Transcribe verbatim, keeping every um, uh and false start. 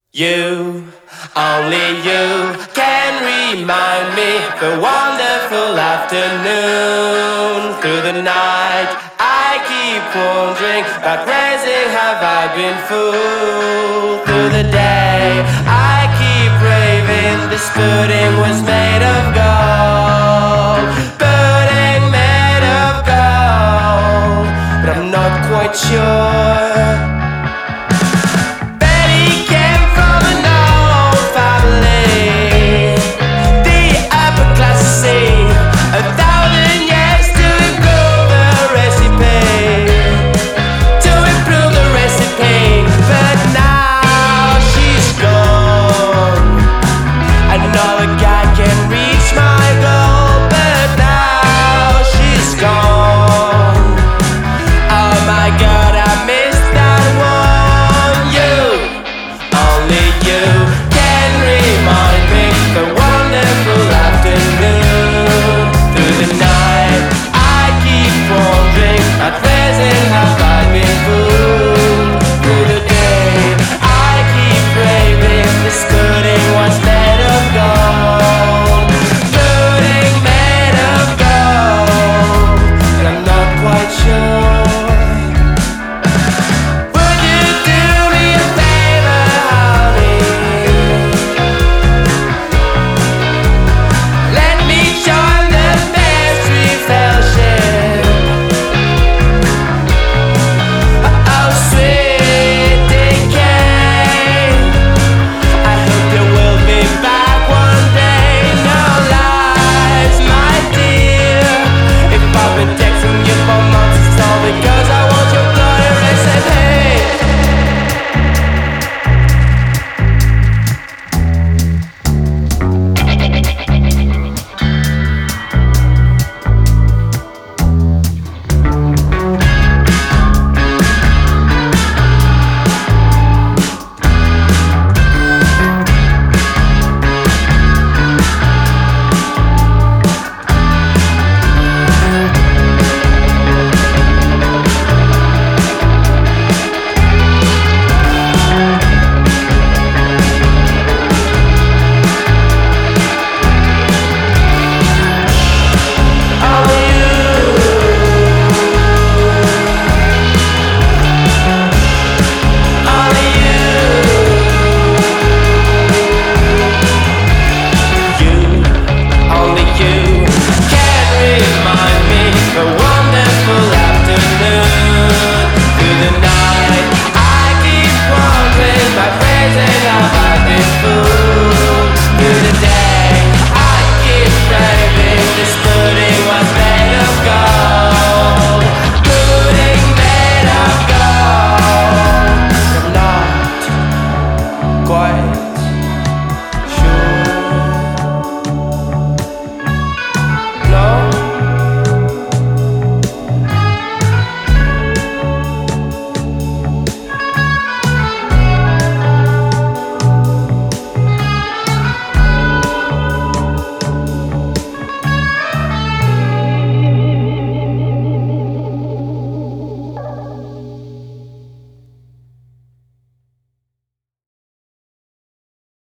You, only you can remind me the wonderful afternoon. Through the night I keep wondering about raising have I been fooled. Through the day I keep raving this pudding was made of gold. Pudding made of gold, but I'm not quite sure